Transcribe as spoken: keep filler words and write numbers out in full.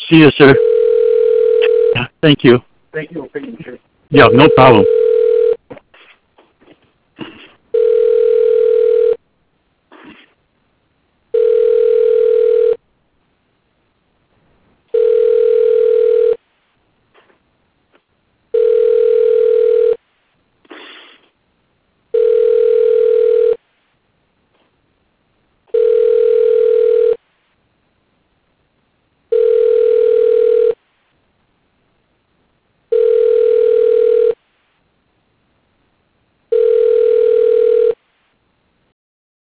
See you, sir. Thank you. Thank you for being here. Yeah, no problem.